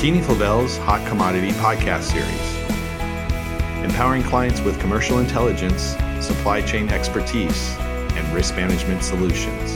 McKinney-Flavel's Hot Commodity podcast series, empowering clients with commercial intelligence, supply chain expertise, and risk management solutions.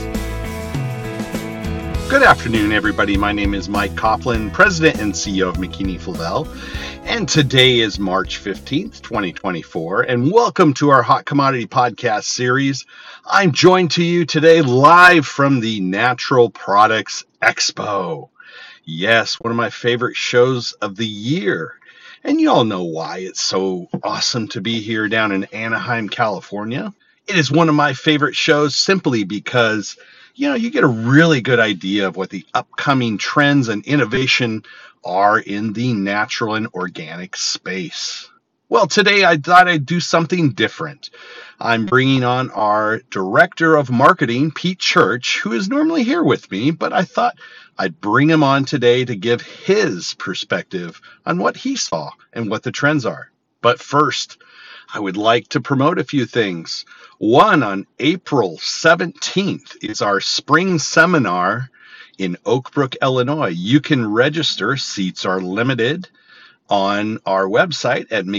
Good afternoon, everybody. My name is Mike Coughlin, President and CEO of McKinney-Flavel, and today is March 15th, 2024, and welcome to our Hot Commodity podcast series. I'm joined to you today live from the Natural Products Expo. Yes, one of my favorite shows of the year. And you all know why it's so awesome to be here down in Anaheim, California. It is one of my favorite shows simply because, you get a really good idea of what the upcoming trends and innovation are in the natural and organic space. Well, today I thought I'd do something different. I'm bringing on our Director of Marketing, Pete Church, who is normally here with me, but I thought I'd bring him on today to give his perspective on what he saw and what the trends are. But first, I would like to promote a few things. One, on April 17th is our spring seminar in Oak Brook, Illinois. You can register. Seats are limited on our website at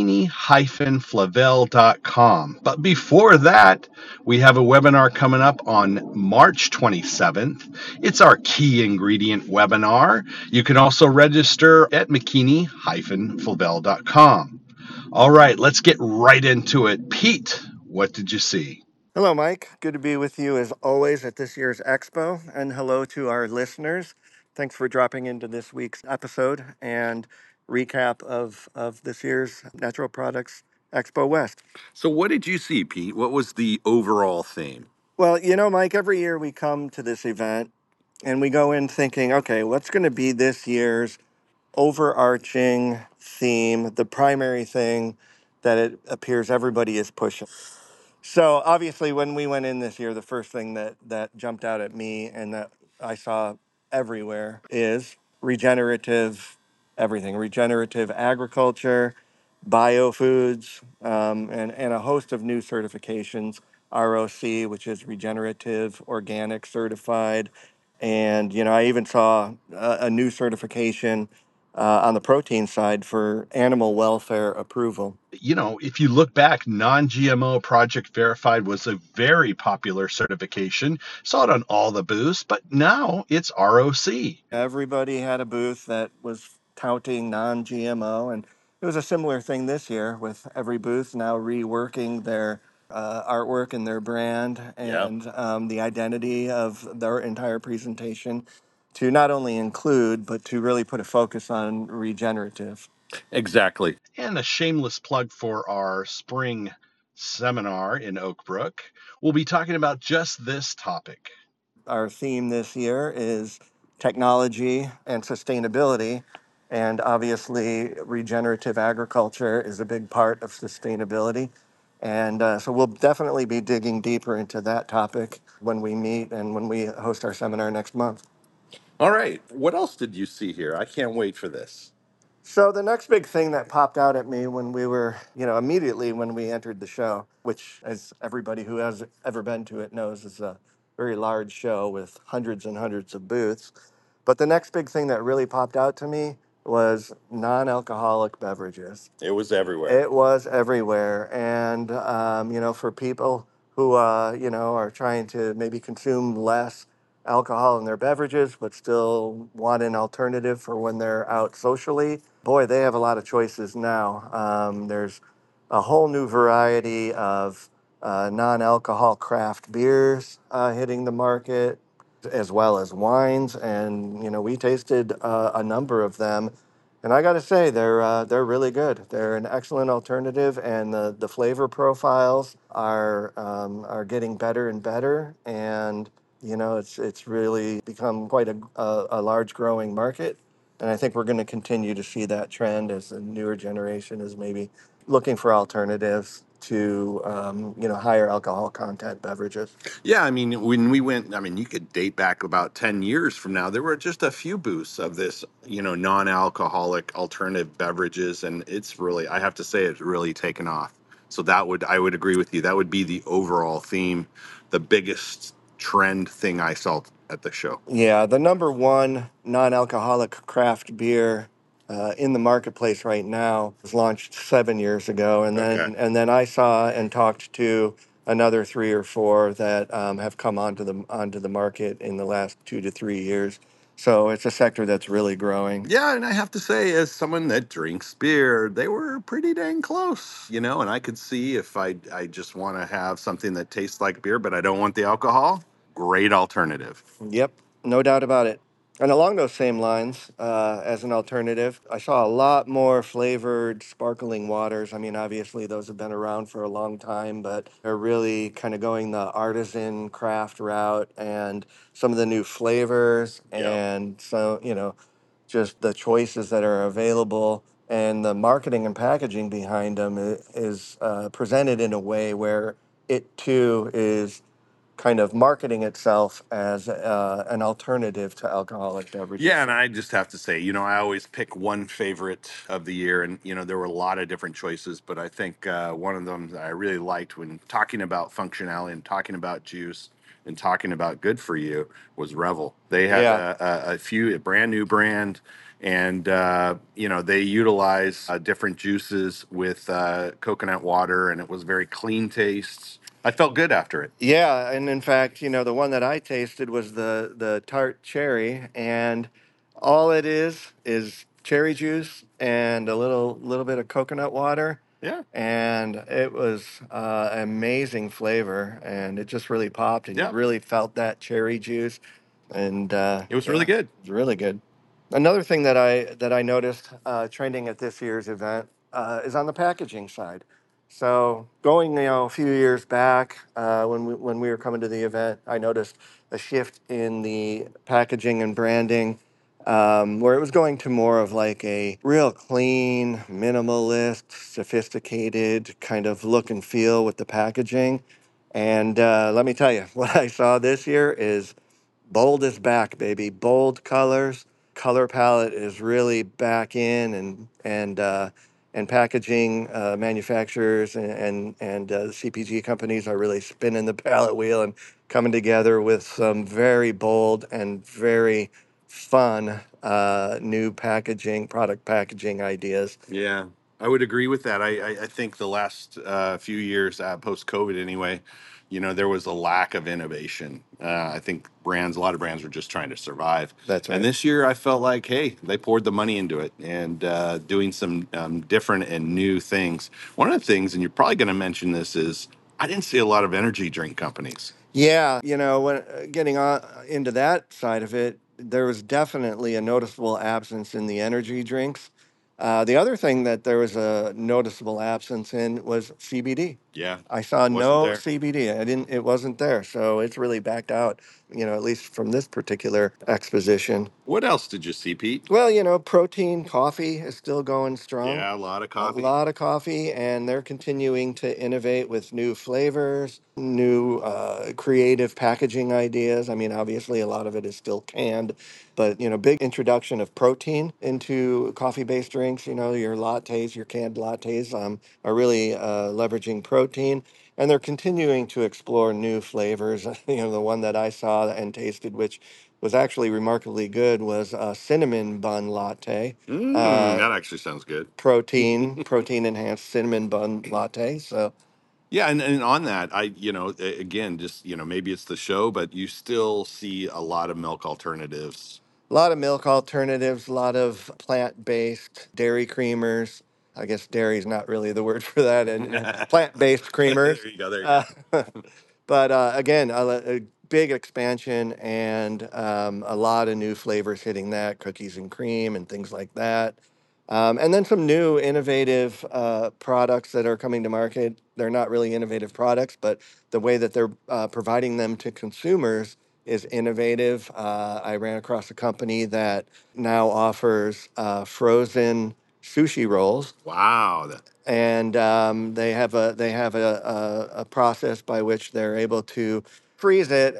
mckinney-flavel.com. But before that, we have a webinar coming up on March 27th. It's our key ingredient webinar. You can also register at mckinney-flavel.com. All right, let's get right into it. Pete, what did you see? Hello, Mike. Good to be with you as always at this year's Expo. And hello to our listeners. Thanks for dropping into this week's episode and recap of this year's Natural Products Expo West. So what did you see, Pete? What was the overall theme? Well, Mike, every year we come to this event and we go in thinking, okay, what's going to be this year's overarching theme, the primary thing that it appears everybody is pushing? So obviously, when we went in this year, the first thing that jumped out at me and that I saw everywhere is regenerative everything, regenerative agriculture, biofoods, and a host of new certifications. ROC, which is regenerative organic certified, and I even saw a new certification on the protein side for animal welfare approval. If you look back, non-GMO Project Verified was a very popular certification. Saw it on all the booths, but now it's ROC. Everybody had a booth that was touting non-GMO, and it was a similar thing this year with every booth now reworking their artwork and their brand and the identity of their entire presentation to not only include, but to really put a focus on regenerative. Exactly. And a shameless plug for our spring seminar in Oak Brook. We'll be talking about just this topic. Our theme this year is technology and sustainability. And obviously, regenerative agriculture is a big part of sustainability. And so we'll definitely be digging deeper into that topic when we meet and when we host our seminar next month. All right. What else did you see here? I can't wait for this. So the next big thing that popped out at me when we were, immediately when we entered the show, which as everybody who has ever been to it knows is a very large show with hundreds and hundreds of booths. But the next big thing that really popped out to me was non-alcoholic beverages. It was everywhere. It was everywhere. And, for people who, are trying to maybe consume less alcohol in their beverages, but still want an alternative for when they're out socially, boy, they have a lot of choices now. There's a whole new variety of non-alcohol craft beers hitting the market, as well as wines. And, we tasted a number of them. And I got to say, they're really good. They're an excellent alternative, and the flavor profiles are getting better and better. And it's really become quite a large growing market. And I think we're going to continue to see that trend as the newer generation is maybe looking for alternatives to higher alcohol content beverages. Yeah, I mean, when we went, you could date back about 10 years from now, there were just a few booths of this, non-alcoholic alternative beverages. And it's really, I have to say, it's really taken off. So I would agree with you. That would be the overall theme, the biggest trend thing I at the show? Yeah, the number one non-alcoholic craft beer in the marketplace right now was launched 7 years ago, and Okay. then I saw and talked to another three or four that have come onto the market in the last 2 to 3 years. So it's a sector that's really growing. Yeah, and I have to say, as someone that drinks beer, they were pretty dang close, and I could see if I just want to have something that tastes like beer, but I don't want the alcohol, great alternative. Yep, no doubt about it. And along those same lines, as an alternative, I saw a lot more flavored sparkling waters. I mean, obviously, those have been around for a long time, but they're really kind of going the artisan craft route, and some of the new flavors, Yep. and so, just the choices that are available. And the marketing and packaging behind them is presented in a way where it too is kind of marketing itself as an alternative to alcoholic beverages. Yeah, and I just have to say, I always pick one favorite of the year, and there were a lot of different choices, but I think one of them that I really liked when talking about functionality and talking about juice and talking about good for you was Revel. They had Yeah. a brand new brand, and they utilize different juices with coconut water, and it was very clean tastes. I felt good after it. Yeah, and in fact, the one that I tasted was the tart cherry, and all it is cherry juice and a little bit of coconut water, Yeah, and it was amazing flavor, and it just really popped, and you yeah, really felt that cherry juice, and it was really yeah, good. it was really good. Another thing that I noticed trending at this year's event is on the packaging side. So going, a few years back, when we were coming to the event, I noticed a shift in the packaging and branding, where it was going to more of like a real clean, minimalist, sophisticated kind of look and feel with the packaging. And let me tell you, what I saw this year is bold is back, baby. Bold colors, color palette is really back in, and packaging manufacturers and CPG companies are really spinning the palette wheel and coming together with some very bold and very fun new product packaging ideas. Yeah, I would agree with that. I think the last few years, post COVID anyway, there was a lack of innovation. I think a lot of brands were just trying to survive. That's And right. this year, I felt like, hey, they poured the money into it and doing some different and new things. One of the things, and you're probably going to mention this, is I didn't see a lot of energy drink companies. Yeah, when getting on into that side of it, there was definitely a noticeable absence in the energy drinks. The other thing that there was a noticeable absence in was CBD. Yeah, I saw wasn't no there. CBD. It wasn't there. So it's really backed out, at least from this particular exposition. What else did you see, Pete? Well, protein coffee is still going strong. Yeah, a lot of A coffee. lot of coffee, and they're continuing to innovate with new flavors, new creative packaging ideas. I mean, obviously, a lot of it is still canned, but big introduction of protein into coffee-based drinks. Your lattes, your canned lattes, are really leveraging protein, and they're continuing to explore new flavors. The one that I saw and tasted, which was actually remarkably good, was a cinnamon bun latte. That actually sounds good. Protein enhanced cinnamon bun latte. So Yeah, and on that, again, just maybe it's the show, but you still see a lot of milk alternatives. a lot of milk alternatives, a lot of plant-based dairy creamers. I guess dairy is not really the word for that, and plant-based creamers. There you go. There you Uh, go. but again, a big expansion, and a lot of new flavors hitting that, cookies and cream and things like that. And then some new innovative products that are coming to market. They're not really innovative products, but the way that they're providing them to consumers is innovative. I ran across a company that now offers frozen sushi rolls, Wow. and they have a process by which they're able to freeze it,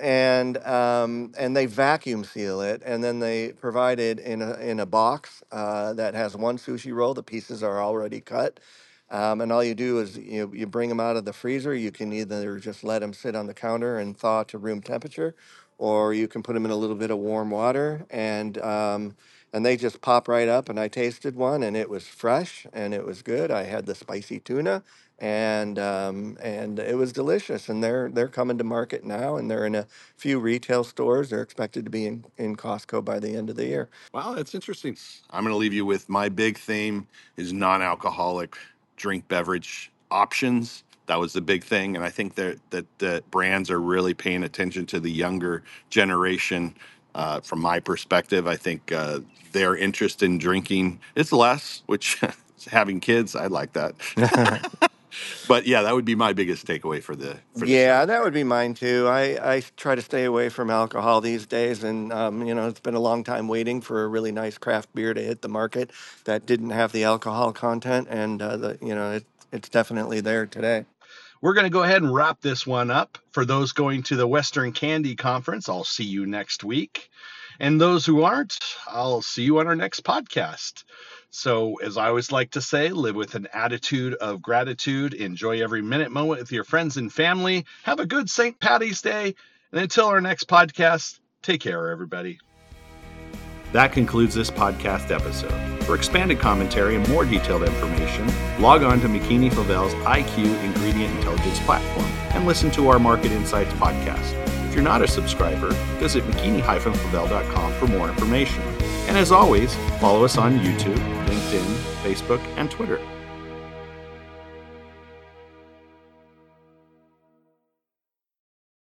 and they vacuum seal it, and then they provide it in a box that has one sushi roll. The pieces are already cut. And all you do is you bring them out of the freezer. You can either just let them sit on the counter and thaw to room temperature, or you can put them in a little bit of warm water, and they just pop right up. And I tasted one, and it was fresh, and it was good. I had the spicy tuna, and it was delicious. And they're coming to market now, and they're in a few retail stores. They're expected to be in Costco by the end of the year. Wow, that's interesting. I'm going to leave you with my big theme is non-alcoholic drink beverage options. That was the big thing, and I think that brands are really paying attention to the younger generation. From my perspective, I think their interest in drinking is less, which having kids, I like that. But yeah, that would be my biggest takeaway for the Yeah, that would be mine too. I try to stay away from alcohol these days, and it's been a long time waiting for a really nice craft beer to hit the market that didn't have the alcohol content, and it's definitely there today. We're going to go ahead and wrap this one up. For those going to the Western Candy Conference, I'll see you next week. And those who aren't, I'll see you on our next podcast. So, as I always like to say, live with an attitude of gratitude. Enjoy every moment with your friends and family. Have a good St. Paddy's Day. And until our next podcast, take care, everybody. That concludes this podcast episode. For expanded commentary and more detailed information, log on to McKinney-Flavel's IQ Ingredient Intelligence platform and listen to our Market Insights podcast. If you're not a subscriber, visit McKinney-Flavel.com for more information. And as always, follow us on YouTube, LinkedIn, Facebook, and Twitter.